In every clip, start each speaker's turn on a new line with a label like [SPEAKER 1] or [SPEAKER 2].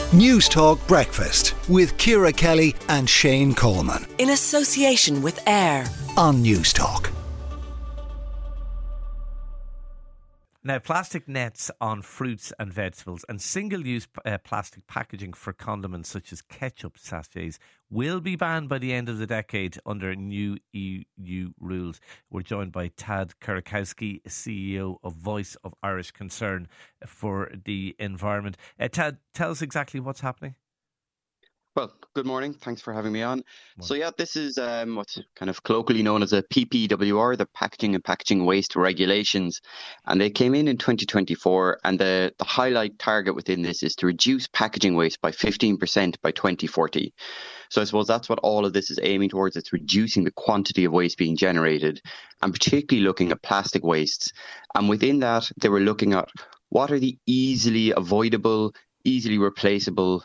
[SPEAKER 1] News Talk Breakfast with Ciara Kelly and Shane Coleman.
[SPEAKER 2] In association with AIR
[SPEAKER 1] On News Talk.
[SPEAKER 3] Now, plastic nets on fruits and vegetables and single-use plastic packaging for condiments such as ketchup sachets will be banned by the end of the decade under new EU rules. We're joined by Tad Kurakowski, CEO of Voice of Irish Concern for the Environment. Tad, tell us exactly what's happening.
[SPEAKER 4] Well, good morning. Thanks for having me on. So yeah, this is what's kind of colloquially known as a PPWR, the Packaging and Packaging Waste Regulations. And they came in 2024. And the highlight target within this is to reduce packaging waste by 15% by 2040. So I suppose that's what all of this is aiming towards. It's reducing the quantity of waste being generated, and particularly looking at plastic wastes. And within that, they were looking at what are the easily avoidable, easily replaceable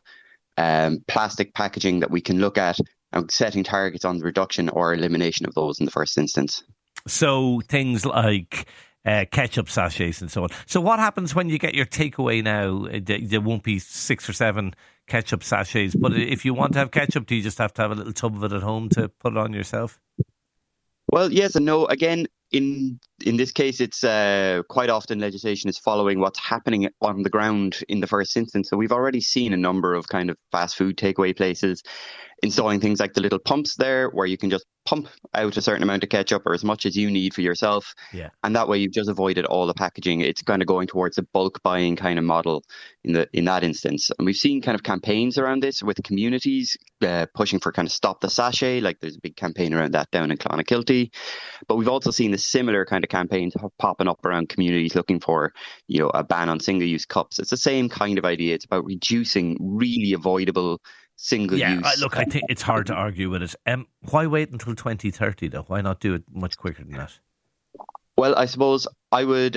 [SPEAKER 4] plastic packaging that we can look at, and setting targets on the reduction or elimination of those in the first instance.
[SPEAKER 3] So things like ketchup sachets and so on. So what happens when you get your takeaway now? There won't be 6 or 7 ketchup sachets, but if you want to have ketchup, do you just have to have a little tub of it at home to put it on yourself?
[SPEAKER 4] Well, yes and no. Again, in this case, it's quite often legislation is following what's happening on the ground in the first instance. So we've already seen a number of kind of fast food takeaway places installing things like the little pumps there, where you can just pump out a certain amount of ketchup or as much as you need for yourself.
[SPEAKER 3] Yeah.
[SPEAKER 4] And that way you've just avoided all the packaging. It's kind of going towards a bulk buying kind of model in that instance. And we've seen kind of campaigns around this with communities pushing for kind of stop the sachet. Like there's a big campaign around that down in Clonakilty. But we've also seen the similar kind of campaigns popping up around communities looking for, a ban on single-use cups. It's the same kind of idea. It's about reducing really avoidable single use.
[SPEAKER 3] Look, I think it's hard to argue with it. Why wait until 2030 though? Why not do it much quicker than that?
[SPEAKER 4] Well, I suppose I would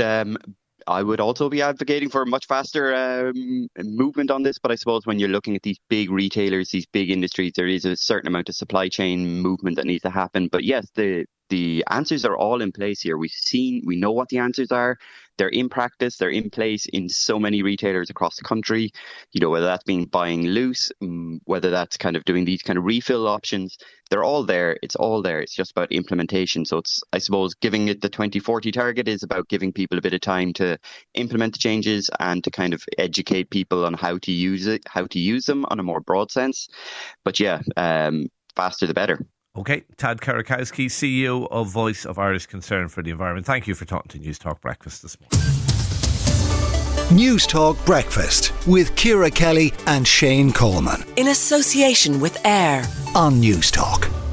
[SPEAKER 4] also be advocating for a much faster movement on this. But I suppose when you're looking at these big retailers, these big industries, there is a certain amount of supply chain movement that needs to happen. But yes, the answers are all in place here. We know what the answers are. They're in practice. They're in place in so many retailers across the country. Whether that's been buying loose, whether that's kind of doing these kind of refill options, they're all there. It's all there. It's just about implementation. So it's, I suppose, giving it the 2040 target is about giving people a bit of time to implement the changes and to kind of educate people on how to use it, how to use them on a more broad sense. But yeah, faster the better.
[SPEAKER 3] Okay, Tad Kurakowski, CEO of Voice of Irish Concern for the Environment. Thank you for talking to News Talk Breakfast this morning.
[SPEAKER 1] News Talk Breakfast with Ciara Kelly and Shane Coleman.
[SPEAKER 2] in association with AIR
[SPEAKER 1] On News Talk.